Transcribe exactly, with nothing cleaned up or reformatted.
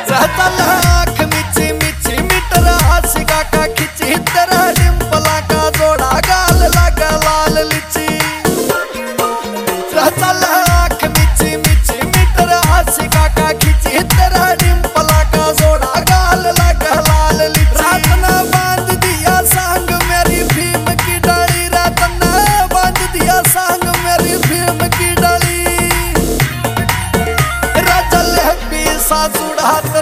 चल आँख मिची मिची मीटर आशिका का खिची तेरा डिम्पला का जोड़ा गाल लगा लाल लिची। चल आँख मिची मिची मीटर आशिका का खिची तेरा डिम्पला का जोड़ा गाल लगा लाल लिची। रात ने बांध दिया सांग मेरी भीम की डाली, रात ने बांध दिया सांग मेरी भीम की डाली। राजा ले पीसा चुढ़ाते